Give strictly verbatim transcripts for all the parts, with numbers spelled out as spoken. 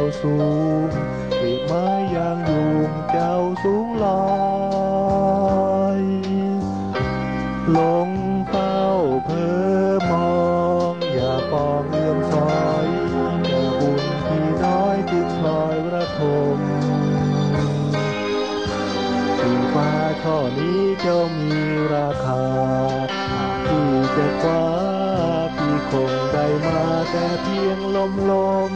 สูงเปรียบไม้ยางยุงเจ้าสูงลอยหลงเฝ้าเพ้อมองอย่าปองเลื่อมซอยอย่าบุญที่น้อยจึงพลอยระทมถึงฟ้าช่อนี้เจ้ามีราคาหากที่จะคว้าพี่คงได้มาแต่เพียงลมลม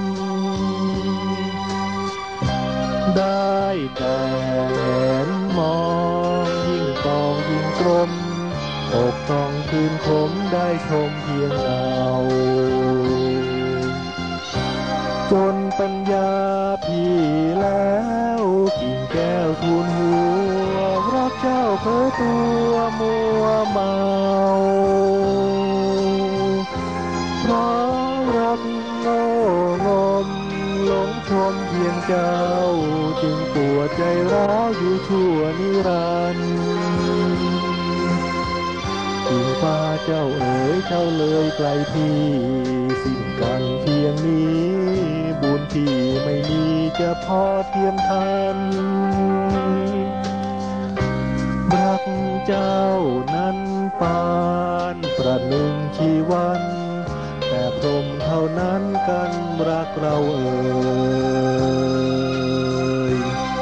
ได้แต่เห็นมองยิ่งปองยิ่งกลมอกต้องคืนคมได้ชมเพียงเงาจนปัญญาพี่แล้วกิ่งแก้วทูลหัวรักเจ้าเพ้อตัวมัวเมาเพราะรักโง่งมหลงชมเพียงเจ้าจึงปวดใจร้าวอยู่ชั่วนิรันดร์กิ่งฟ้าเจ้าเอ๋ยเจ้าเลยไกลพี่สิ้นกันเพียงนี้บุญที่ไม่มีจะพอเทียมทันรักเจ้านั้นปานประหนึ่งชีวันแต่พรหมเท่านั้นกันรักเราเอ่ย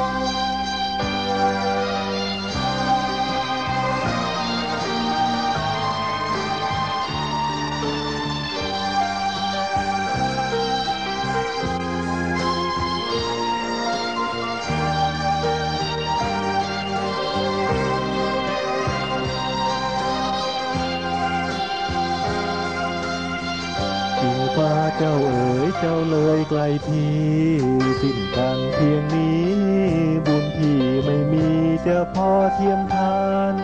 ฟ้าเจ้าเอ๋ยเจ้าเลยไกลพี่สิ้นกันเพียงนี้บุญที่ไม่มีจะพอเทียมทัน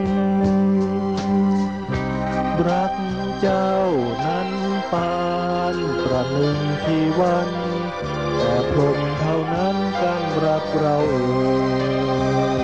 รักเจ้านั้นปานประหนึ่งชีวันแต่พรหมเท่านั้นกันรักเราเอ๋ย